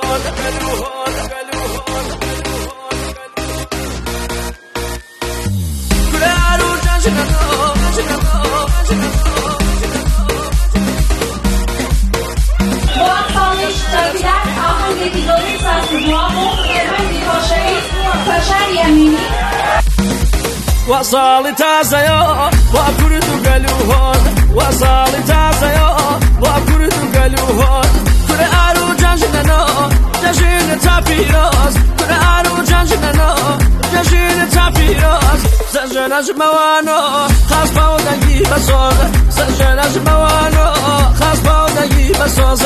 وصالي تازيا وأكرد قلوهون وصالي تازيا وأكرد قلوهون كل أرو جنجنا جنجنا تابيروس كل أرو جنجنا جنجنا تابيروس سجنا جموانو خاص باودنجي بسوز سجنا جموانو خاص باودنجي بسوز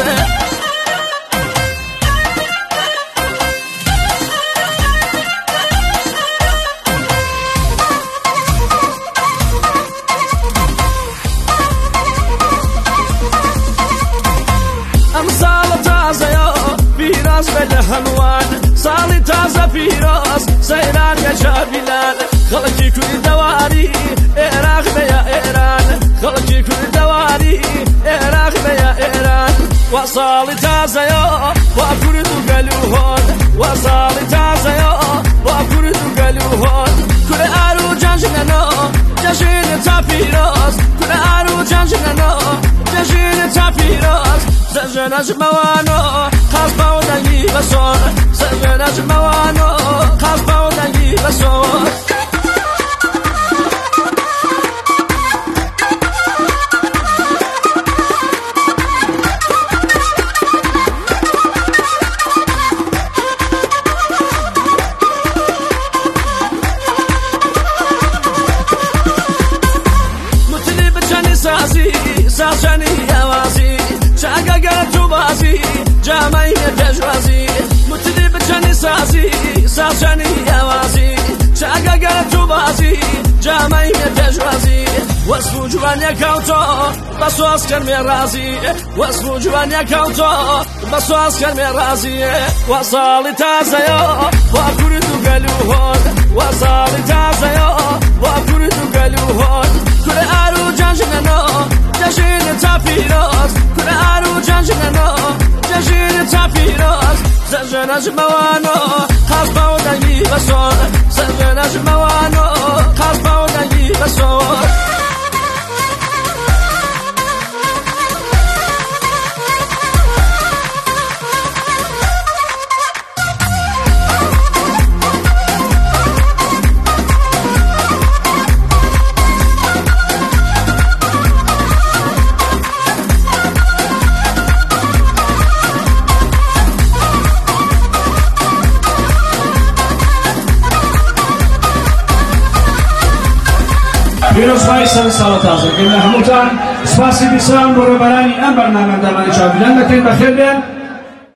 بالهموان صالي تازة في راس سيران يا شابلان خلقي كل دواري إيراغ يا إيران خلقي كل دواري إيراغ يا إيران وصالي تازة يا وأكرد قلوهون وصالي تازة يا وأكرد قلوهون كل أرو جنجنا جنجنا تابي راس كل أرو جنجنا جنجنا تابي راس سجنا جموانو خاص باودنجي بسون سجنا جموانو خاص باودنجي بسون متلي بجاني ساسي ساساني هواسي شاقا قلتو باسي جامعي تجوازي متلي بجاني ساسي ساساني هواسي شاقا قلتو باسي جامعي تجوازي واسفو جوانيا كوتو بسو اسكر ميرازي واسفو جوانيا كوتو بسو اسكر ميرازي وصالي تازيو وأكرد قلوهون وصالي تازيو وأكرد قلوهون كل أرو جنجنا جنجنا تابيروس كل أرو جنجنا جنجنا تابيروس سجنا جموانو خاص باودنجي بسون سجنا جموانو خاص باودنجي بسون پیروز فایسل سالتازه که همونتان سپاسی بیسان برای برای این برنامه در من شاید بخیر بین